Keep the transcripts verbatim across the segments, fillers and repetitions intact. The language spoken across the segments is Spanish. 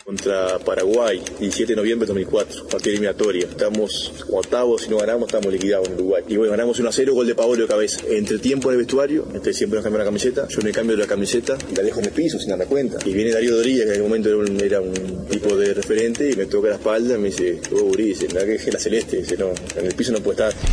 Contra Paraguay, diecisiete de noviembre de dos mil cuatro, partido eliminatoria. Estamos octavos, si no ganamos, estamos liquidados en Uruguay. Y bueno, ganamos uno a cero, gol de Paolo de cabeza. Entre tiempo en el vestuario, este siempre nos cambian la camiseta, yo me cambio de la camiseta, la dejo en el piso sin darme cuenta. Y viene Darío Doría, que en aquel momento era un, era un tipo de referente, y me toca la espalda y me dice, oh, Uri, dice, la que es la celeste, dice, no, en el piso no puede estar.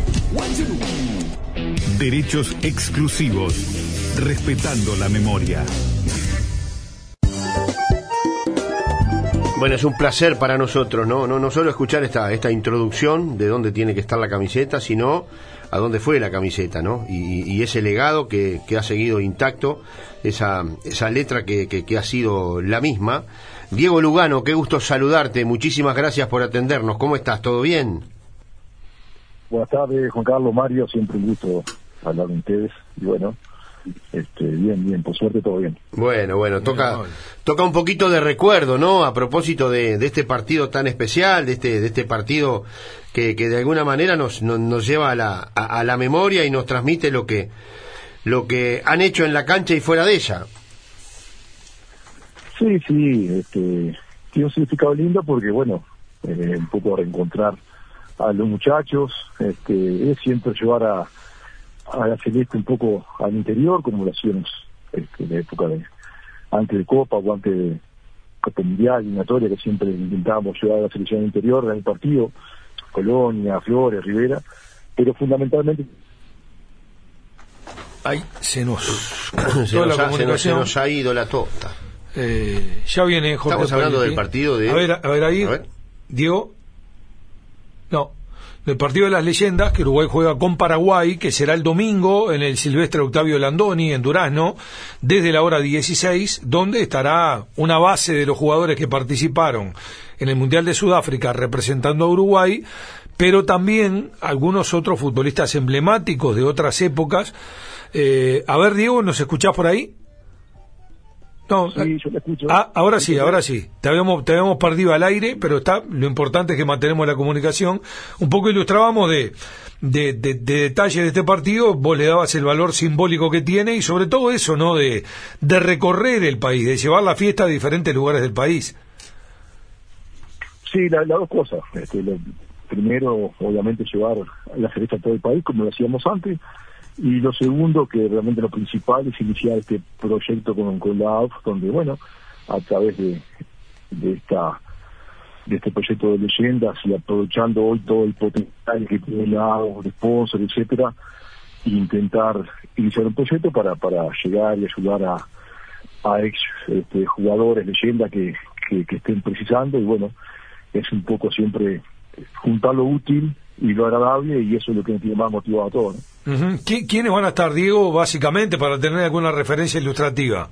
Derechos exclusivos, respetando la memoria. Bueno, es un placer para nosotros, ¿no? No, no solo escuchar esta, esta introducción de dónde tiene que estar la camiseta, sino a dónde fue la camiseta, ¿no? Y, y ese legado que, que ha seguido intacto, esa, esa letra que, que, que ha sido la misma. Diego Lugano, qué gusto saludarte, muchísimas gracias por atendernos. ¿Cómo estás? ¿Todo bien? Buenas tardes, Juan Carlos, Mario, siempre un gusto hablar con ustedes. Y bueno, este, bien, bien, por suerte todo bien. Bueno, bueno, toca toca un poquito de recuerdo, ¿no? A propósito de, de este partido tan especial, de este de este partido que, que de alguna manera nos, nos, nos lleva a la, a, a la memoria y nos transmite lo que lo que han hecho en la cancha y fuera de ella. Sí, sí, este, tiene un significado lindo porque, bueno, eh, un poco reencontrar a los muchachos, este, es siempre llevar a a la celeste un poco al interior, como lo hacíamos este, en la época de antes de Copa o antes de Copa Mundial, eliminatoria, que siempre intentábamos llevar a la selección al interior en el partido, Colonia, Flores, Rivera, pero fundamentalmente... Ay, se nos... se, nos ha, se, nos, se nos ha ido la tota. Eh, ya viene Jorge. Estamos hablando Politi. del partido de... A ver, a ver ahí, a ver. Diego... No... del partido de las leyendas, que Uruguay juega con Paraguay, que será el domingo en el Silvestre Octavio Landoni, en Durazno, desde la hora dieciséis, donde estará una base de los jugadores que participaron en el Mundial de Sudáfrica representando a Uruguay, pero también algunos otros futbolistas emblemáticos de otras épocas. Eh, a ver, Diego, ¿nos escuchás por ahí? No, sí, yo te escucho. Ah, ahora sí, ahora sí. Te habíamos, te habíamos perdido al aire, pero está. Lo importante es que mantenemos la comunicación. Un poco ilustrábamos de, de, de, de detalles de este partido. Vos le dabas el valor simbólico que tiene y sobre todo eso, ¿no? De, de recorrer el país, de llevar la fiesta a diferentes lugares del país. Sí, las la dos cosas. Este, lo, primero, obviamente, llevar la celeste a todo el país, como lo hacíamos antes. Y lo segundo, que realmente lo principal, es iniciar este proyecto con, con la A U F, donde, bueno, a través de, de esta de este proyecto de leyendas y aprovechando hoy todo el potencial que tiene la A U F, de sponsor, etcétera, e intentar iniciar un proyecto para para llegar y ayudar a, a ex este, jugadores, leyendas que, que, que estén precisando, y bueno, es un poco siempre juntar lo útil y lo agradable, y eso es lo que nos tiene más motivado a todos, ¿no? Uh-huh. ¿Quiénes van a estar, Diego, básicamente, para tener alguna referencia ilustrativa?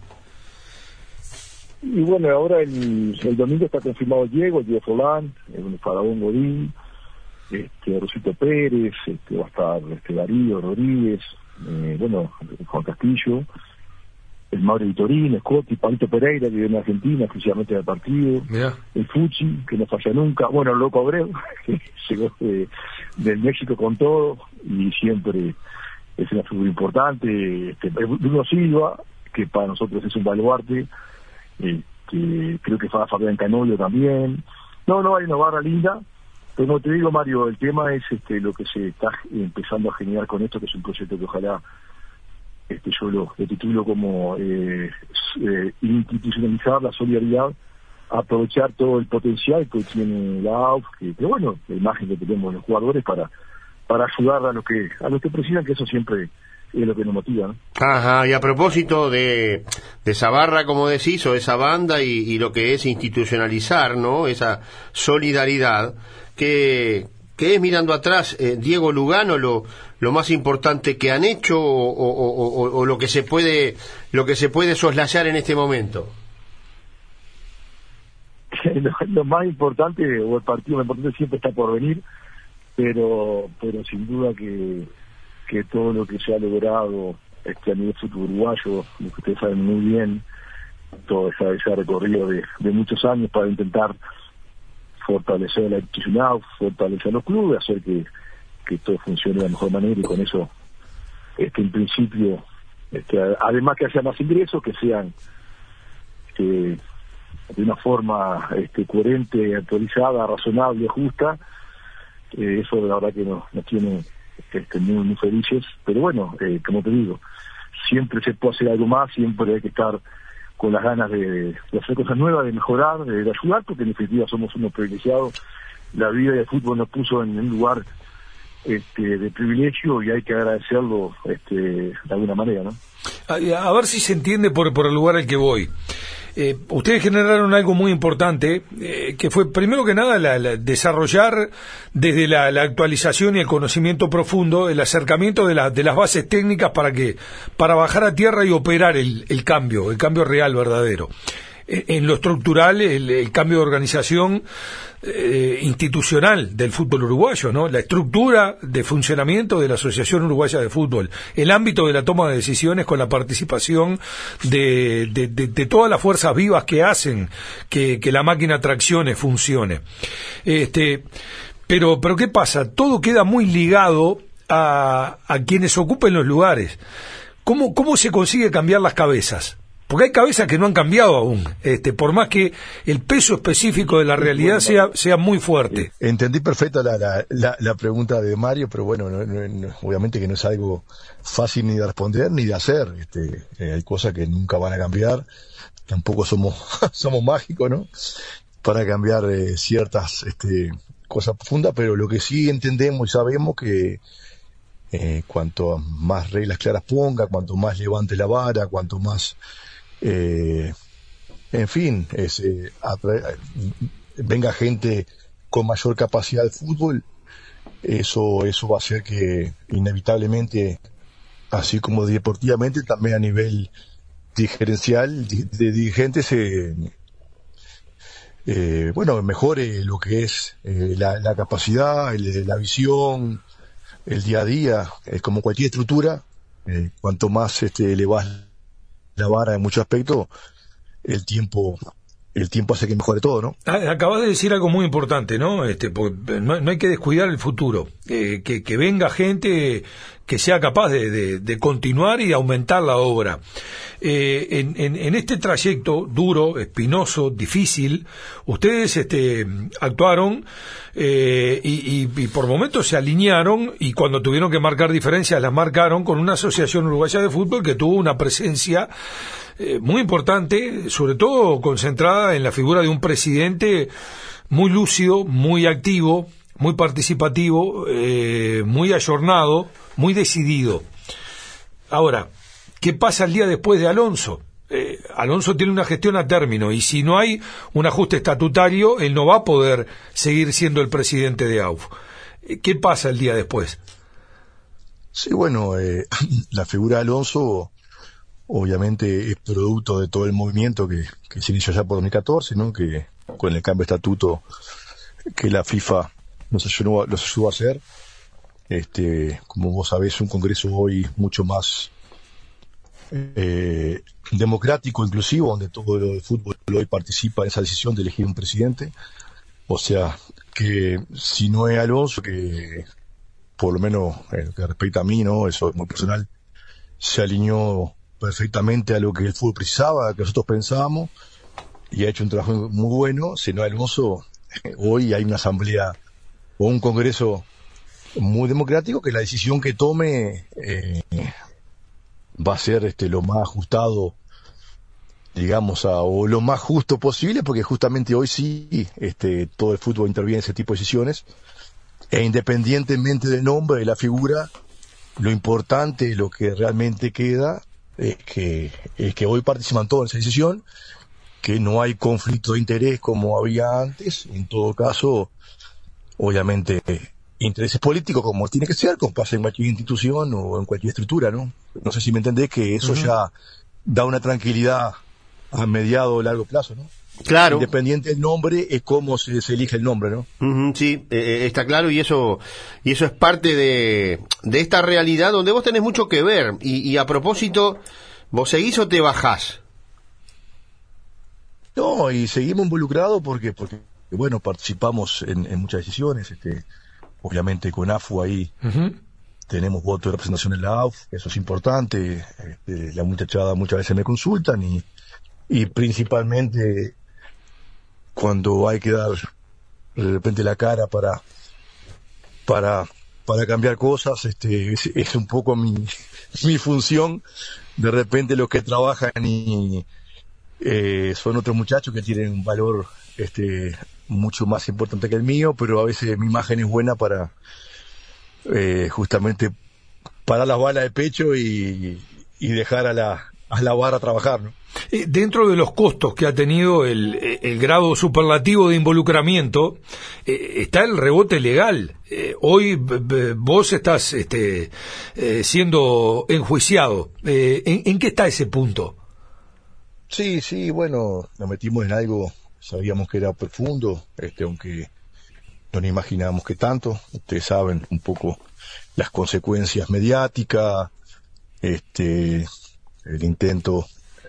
Y bueno, ahora el, el domingo está confirmado Diego, Diego Solán, el Faraón Godín, este, Rosito Pérez, este, va a estar este, Darío Rodríguez, eh, bueno, Juan Castillo, el Mauro Vitorín, Scotti, Palito Pereira, que vive en Argentina, exclusivamente del partido, Mirá. El Fuchi, que no falla nunca, bueno, el Loco Abreu, que llegó de, del México con todo, y siempre es una figura importante, este, Bruno Silva, que para nosotros es un baluarte, este, creo que fue a Fabián Canovio también. No, no, hay una barra linda, pero como te digo, Mario, el tema es este lo que se está empezando a generar con esto, que es un proyecto que ojalá este yo lo, lo titulo como eh, eh, institucionalizar la solidaridad, aprovechar todo el potencial que tiene la A U F, que, que bueno, la imagen que tenemos de los jugadores para para ayudar a los que a los que precisan, que eso siempre es lo que nos motiva, ¿no? Ajá, y a propósito de, de esa barra, como decís, o esa banda, y, y lo que es institucionalizar, ¿no? Esa solidaridad, que, que es, mirando atrás, eh, Diego Lugano, lo, lo más importante que han hecho, o, o, o, o lo que se puede, lo que se puede soslayar en este momento. Lo, lo más importante, o el partido más importante, siempre está por venir, pero, pero sin duda que que todo lo que se ha logrado este, a nivel fútbol uruguayo, lo que ustedes saben muy bien, todo ese, ese recorrido de, de muchos años para intentar fortalecer la institucional, fortalecer los clubes, hacer que, que todo funcione de la mejor manera, y con eso, este, en principio, este, además que haya más ingresos, que sean, que, de una forma este, coherente, actualizada, razonable, justa. Eh, eso la verdad que nos, nos tiene este, muy, muy felices, pero bueno, eh, como te digo, siempre se puede hacer algo más, siempre hay que estar con las ganas de, de hacer cosas nuevas, de mejorar, de, de ayudar, porque en definitiva somos unos privilegiados. La vida del fútbol nos puso en un lugar este, de privilegio y hay que agradecerlo este, de alguna manera, ¿no? A, a ver si se entiende por, por el lugar al que voy. Eh, ustedes generaron algo muy importante, eh, que fue primero que nada la, la, desarrollar desde la, la actualización y el conocimiento profundo el acercamiento de, la, de las bases técnicas para que para bajar a tierra y operar el, el cambio, el cambio real, verdadero. En lo estructural, el, el cambio de organización eh, institucional del fútbol uruguayo, ¿no? La estructura de funcionamiento de la Asociación Uruguaya de Fútbol, el ámbito de la toma de decisiones con la participación de, de, de, de todas las fuerzas vivas que hacen que, que la máquina traccione, funcione. Este, pero, pero ¿qué pasa? Todo queda muy ligado a, a quienes ocupen los lugares. ¿Cómo, cómo se consigue cambiar las cabezas? Porque hay cabezas que no han cambiado aún, este, por más que el peso específico de la realidad sea sea muy fuerte. Entendí perfecto la, la, la, la pregunta de Mario, pero bueno, no, no, no, obviamente que no es algo fácil ni de responder ni de hacer. Este, eh, hay cosas que nunca van a cambiar, tampoco somos somos mágicos, ¿no? Para cambiar eh, ciertas este, cosas profundas, pero lo que sí entendemos y sabemos que eh, cuanto más reglas claras ponga, cuanto más levante la vara, cuanto más Eh, en fin, es, eh, atra- venga gente con mayor capacidad de fútbol, eso eso va a hacer que inevitablemente, así como deportivamente, también a nivel dirigencial, de, de dirigentes, se eh, bueno, mejore lo que es eh, la, la capacidad, el, la visión, el día a día. Es como cualquier estructura, eh, cuanto más este, elevas la vara en muchos aspectos, el tiempo el tiempo hace que mejore todo, ¿no? Acabas de decir algo muy importante, ¿no? Este, porque no, no hay que descuidar el futuro, eh, que, que venga gente que sea capaz de, de, de continuar y aumentar la obra. Eh, en, en, en este trayecto duro, espinoso, difícil, ustedes este, actuaron eh, y, y, y por momentos se alinearon, y cuando tuvieron que marcar diferencias las marcaron con una asociación uruguaya de fútbol que tuvo una presencia eh, muy importante, sobre todo concentrada en la figura de un presidente muy lúcido, muy activo, muy participativo, eh, muy ayornado, muy decidido. Ahora, ¿qué pasa el día después de Alonso? Eh, Alonso tiene una gestión a término, y si no hay un ajuste estatutario, él no va a poder seguir siendo el presidente de A U F. ¿Qué pasa el día después? Sí, bueno, eh, la figura de Alonso obviamente es producto de todo el movimiento que, que se inició ya por dos mil catorce, ¿no? Que con el cambio de estatuto que la FIFA nos ayudó, nos ayudó a hacer. Este, como vos sabés, un congreso hoy mucho más eh, democrático, inclusivo, donde todo el fútbol hoy participa en esa decisión de elegir un presidente. O sea, que si no es Alonso, que por lo menos en lo que respecta a mí, ¿no? Eso es muy personal, se alineó perfectamente a lo que el fútbol precisaba, a lo que nosotros pensábamos, y ha hecho un trabajo muy bueno. Si no es Alonso, hoy hay una asamblea o un congreso muy democrático, que la decisión que tome eh, va a ser este lo más ajustado, digamos, a, o lo más justo posible, porque justamente hoy sí este todo el fútbol interviene en ese tipo de decisiones, e independientemente del nombre, de la figura, lo importante, lo que realmente queda es que, es que hoy participan todos en esa decisión, que no hay conflicto de interés como había antes. En todo caso, obviamente, intereses políticos, como tiene que ser, como pasa en cualquier institución o en cualquier estructura, ¿no? No sé si me entendés, que eso uh-huh. ya da una tranquilidad a mediado o largo plazo, ¿no? Claro. Independiente del nombre, es cómo se, se elige el nombre, ¿no? Uh-huh, sí, eh, está claro, y eso y eso es parte de, de esta realidad donde vos tenés mucho que ver. Y, y a propósito, ¿vos seguís o te bajás? No, y seguimos involucrados porque, porque bueno, participamos en, en muchas decisiones, este, obviamente con A F U ahí uh-huh. tenemos voto de representación en la A U F, eso es importante. Este, la muchachada muchas veces me consultan, y, y principalmente cuando hay que dar de repente la cara para para para cambiar cosas, este es, es un poco mi mi función. De repente los que trabajan y eh, son otros muchachos que tienen un valor este mucho más importante que el mío, pero a veces mi imagen es buena para eh, justamente parar las balas de pecho y, y dejar a la a la barra trabajar, ¿no? Eh, dentro de los costos que ha tenido el, el grado superlativo de involucramiento, eh, está el rebote legal. Eh, hoy b- b- vos estás este, eh, siendo enjuiciado. Eh, ¿en, ¿En qué está ese punto? Sí, sí, bueno, nos metimos en algo, sabíamos que era profundo, este, aunque no nos imaginábamos que tanto. Ustedes saben un poco las consecuencias mediáticas, este, el intento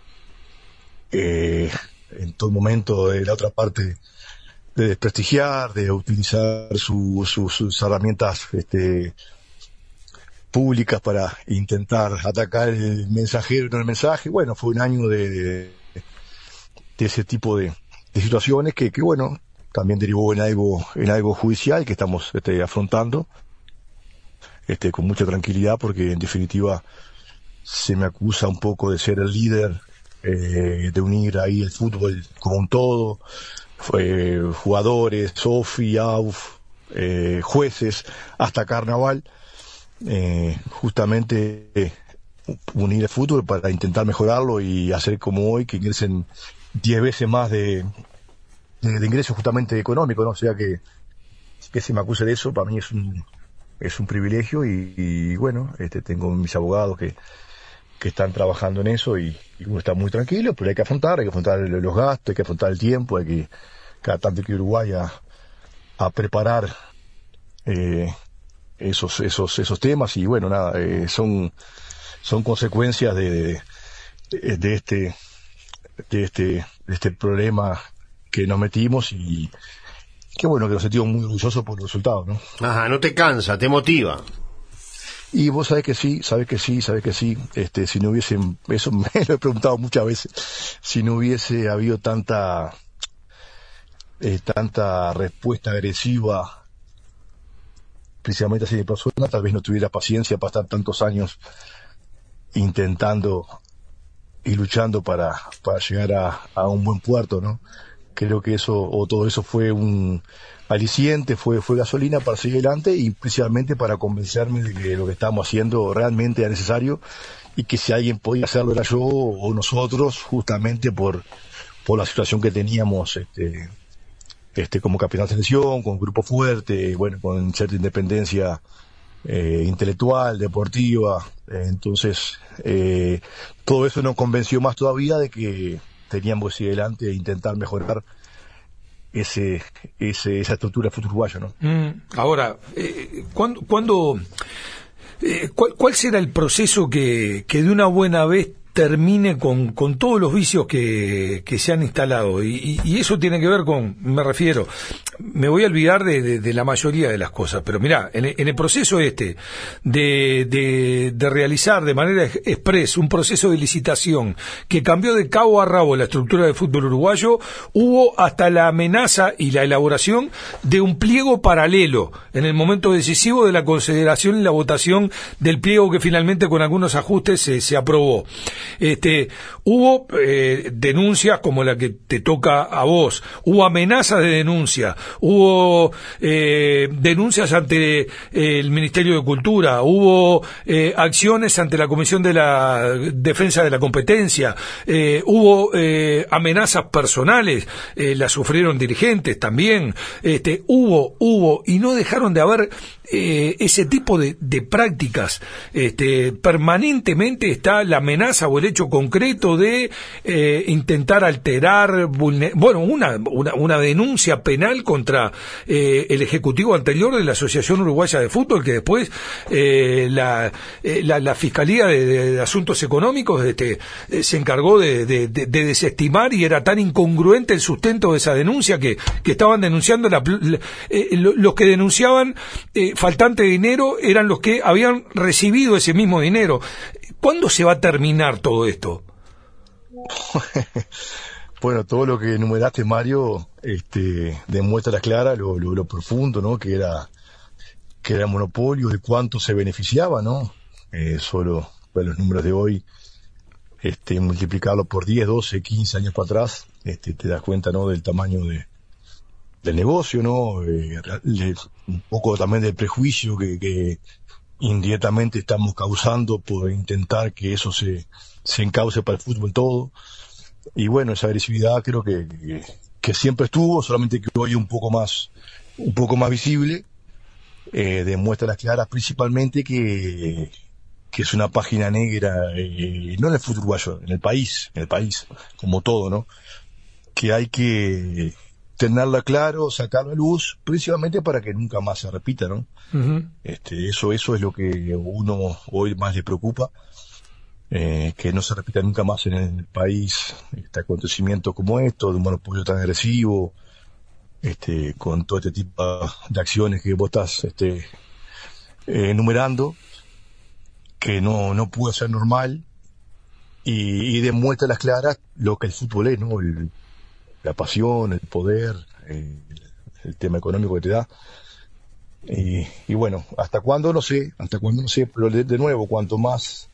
eh, en todo momento de la otra parte de desprestigiar, de utilizar su, su, sus herramientas este, públicas para intentar atacar el mensajero y no el mensaje. Bueno, fue un año de, de, de ese tipo de, de situaciones que, que, bueno, también derivó en algo en algo judicial que estamos este, afrontando este, con mucha tranquilidad, porque en definitiva se me acusa un poco de ser el líder, eh, de unir ahí el fútbol como un todo, eh, jugadores, Sofi, A U F, eh, jueces, hasta Carnaval, eh, justamente eh, unir el fútbol para intentar mejorarlo y hacer como hoy, que ingresen diez veces más de, de, de ingresos justamente económicos, ¿no? O sea que, que se me acuse de eso, para mí es un, es un privilegio y, y bueno, este, tengo mis abogados que que están trabajando en eso y, y uno está muy tranquilo, pero hay que afrontar, hay que afrontar los gastos, hay que afrontar el tiempo, hay que cada tanto que ir a Uruguay a, a preparar eh, esos esos esos temas y bueno, nada, eh, son son consecuencias de, de, de este de este de este problema que nos metimos y qué bueno que nos sentimos muy orgullosos por los resultados, ¿no? Ajá, no te cansa, te motiva. Y vos sabés que sí, sabés que sí, sabés que sí, este, si no hubiese, eso me lo he preguntado muchas veces, si no hubiese habido tanta, eh, tanta respuesta agresiva, precisamente así de persona, tal vez no tuviera paciencia para estar tantos años intentando y luchando para, para llegar a, a un buen puerto, ¿no? Creo que eso, o todo eso fue un aliciente, fue, fue gasolina para seguir adelante y principalmente para convencerme de que lo que estábamos haciendo realmente era necesario y que si alguien podía hacerlo era yo o nosotros, justamente por, por la situación que teníamos, este, este, como capitán de selección, con un grupo fuerte, bueno, con cierta independencia, eh, intelectual, deportiva, eh, entonces, eh, todo eso nos convenció más todavía de que teníamos que seguir adelante e intentar mejorar ese, ese esa estructura del fútbol uruguayo, ¿no? Mm, ahora, eh, ¿cuándo, cuándo eh, cuál, cuál será el proceso que, que de una buena vez termine con, con todos los vicios que, que se han instalado? Y, y, y eso tiene que ver con, me refiero, me voy a olvidar de, de, de la mayoría de las cosas, pero mirá, en, en el proceso este de, de, de realizar de manera express un proceso de licitación que cambió de cabo a rabo la estructura del fútbol uruguayo, hubo hasta la amenaza y la elaboración de un pliego paralelo en el momento decisivo de la consideración y la votación del pliego que finalmente con algunos ajustes se, se aprobó. Este, hubo eh, denuncias como la que te toca a vos, hubo amenazas de denuncia, hubo eh, denuncias ante eh, el Ministerio de Cultura, hubo eh, acciones ante la Comisión de la Defensa de la Competencia, eh, hubo eh, amenazas personales, eh, las sufrieron dirigentes también, este, hubo, hubo, y no dejaron de haber eh, ese tipo de, de prácticas. Este, permanentemente está la amenaza o el hecho concreto de eh, intentar alterar, vulner- bueno, una, una, una denuncia penal contra eh, el ejecutivo anterior de la Asociación Uruguaya de Fútbol, que después eh, la, eh, la, la Fiscalía de, de Asuntos Económicos este, eh, se encargó de, de, de, de desestimar, y era tan incongruente el sustento de esa denuncia que, que estaban denunciando, la, la, eh, lo, los que denunciaban eh, faltante de dinero eran los que habían recibido ese mismo dinero. ¿Cuándo se va a terminar todo esto? Bueno, todo lo que enumeraste, Mario, este, demuestra a las claras lo, lo, lo profundo, ¿no? Que era, que era monopolio, de cuánto se beneficiaba, ¿no? Eh, solo, bueno, los números de hoy, este, multiplicarlo por diez, doce, quince años para atrás, este, te das cuenta, ¿no? Del tamaño de, del negocio, ¿no? Eh, le, un poco también del prejuicio que, que indirectamente estamos causando por intentar que eso se, se encauce para el fútbol todo. Y bueno, esa agresividad creo que, que, que siempre estuvo, solamente que hoy un poco más, un poco más visible, eh, demuestra las claras principalmente que, que es una página negra, eh, no en el fútbol uruguayo, en el país, en el país, como todo, ¿no? Que hay que tenerla claro, sacarla a luz, principalmente para que nunca más se repita, ¿no? Uh-huh. Este, eso, eso es lo que uno hoy más le preocupa. Eh, que no se repita nunca más en el país este acontecimiento como esto, de un monopolio tan agresivo, este, con todo este tipo de acciones que vos estás este, eh, enumerando, que no, no puede ser normal, y, y demuestra a las claras lo que el fútbol es, ¿no? El, la pasión, el poder, eh, el tema económico que te da. Y, y bueno, hasta cuándo no sé, hasta cuándo no sé, pero de, de nuevo, cuanto más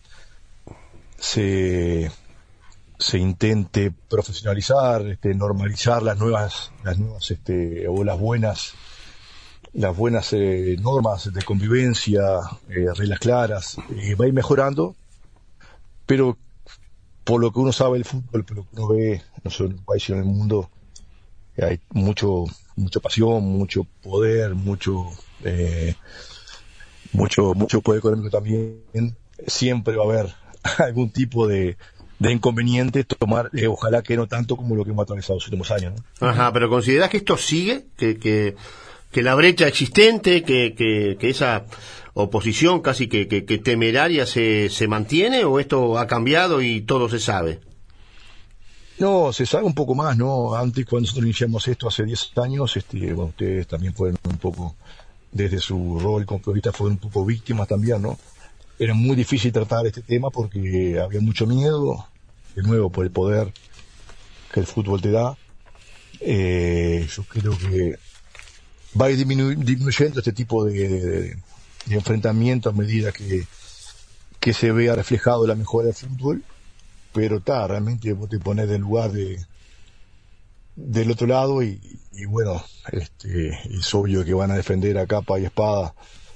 se se intente profesionalizar, este, normalizar las nuevas las nuevas este o las buenas las buenas eh, normas de convivencia, eh, reglas claras, eh, va a ir mejorando, pero por lo que uno sabe del fútbol, por lo que uno ve no solo en el país sino en el mundo, hay mucho mucha pasión, mucho poder, mucho eh, mucho mucho poder económico también. Siempre va a haber algún tipo de, de inconveniente, tomar, eh, ojalá que no tanto como lo que hemos atravesado los últimos años, ¿no? Ajá, pero ¿considerás que esto sigue? ¿Que, que, que la brecha existente, que, que, que esa oposición casi que, que, que temeraria se, se mantiene, o esto ha cambiado y todo se sabe? No, se sabe un poco más, ¿no? Antes, cuando nosotros iniciamos esto hace diez años, este, bueno, ustedes también fueron un poco, desde su rol como periodistas, fueron un poco víctimas también, ¿no? Era muy difícil tratar este tema porque había mucho miedo, de nuevo, por el poder que el fútbol te da. Eh, yo creo que va a ir diminu- disminuyendo este tipo de, de, de enfrentamiento a medida que, que se vea reflejado la mejora del fútbol, pero está, realmente vos te pones del lugar de del otro lado y, y bueno, este, es obvio que van a defender a capa y espada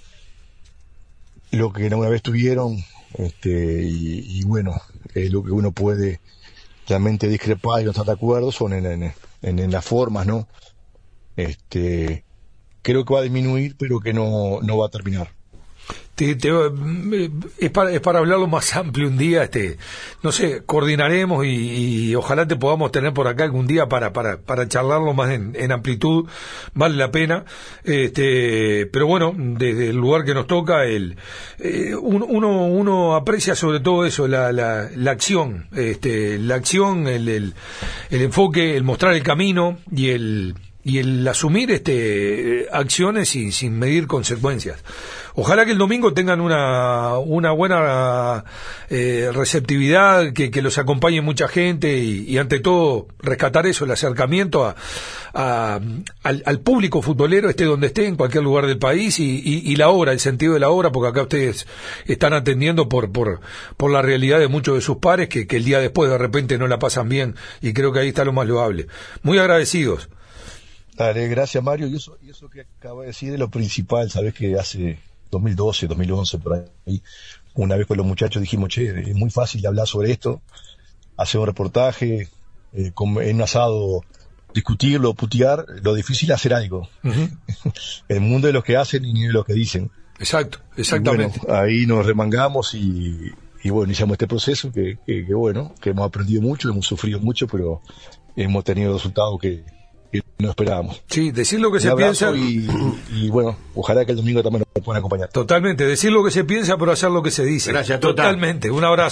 lo que una vez tuvieron, este, y, y bueno, eh, lo que uno puede realmente discrepar y no estar de acuerdo son en, en, en, en las formas, ¿no? Este, creo que va a disminuir, pero que no, no va a terminar. Te, te, es, para, es para hablarlo más amplio un día, este, no sé, coordinaremos y, y ojalá te podamos tener por acá algún día para, para, para charlarlo más en, en amplitud, vale la pena, este, pero bueno, desde el lugar que nos toca, el, eh, uno, uno, uno aprecia sobre todo eso, la, la, la acción, este, la acción, el, el, el enfoque, el mostrar el camino y el, y el asumir este acciones sin, sin medir consecuencias. Ojalá que el domingo tengan una una buena eh, receptividad, que, que los acompañe mucha gente y, y ante todo rescatar eso, el acercamiento a, a al, al público futbolero, esté donde esté, en cualquier lugar del país, y, y, y la obra, el sentido de la obra, porque acá ustedes están atendiendo por por por la realidad de muchos de sus pares que, que el día después de repente no la pasan bien, y creo que ahí está lo más loable. Muy agradecidos. Dale, gracias, Mario. Y eso, y eso que acaba de decir es lo principal. Sabes que hace dos mil doce, dos mil once, por ahí, una vez con los muchachos dijimos, che, es muy fácil hablar sobre esto, hacer un reportaje, eh, con, en un asado, discutirlo, putear, lo difícil es hacer algo. Uh-huh. El mundo de los que hacen y de los que dicen. Exacto, exactamente. Bueno, ahí nos remangamos y, y bueno, iniciamos este proceso que, que, que bueno, que hemos aprendido mucho, hemos sufrido mucho, pero hemos tenido resultados que que no esperábamos. Sí, decir lo que se piensa y, y bueno, ojalá que el domingo también nos puedan acompañar. Totalmente, decir lo que se piensa pero hacer lo que se dice. Gracias, total. Totalmente, un abrazo.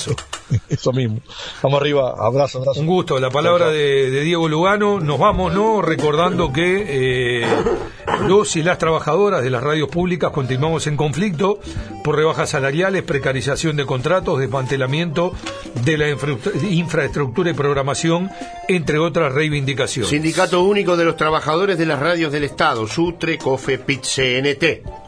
Eso mismo. Vamos arriba, abrazo, abrazo. Un gusto, la palabra de, de Diego Lugano. Nos vamos, ¿no? Recordando que eh, los y las trabajadoras de las radios públicas continuamos en conflicto por rebajas salariales, precarización de contratos, desmantelamiento de la infra infraestructura y programación, entre otras reivindicaciones. Sindicato Único de los Trabajadores de las Radios del Estado, SUTRE, COFE, P I T, C N T.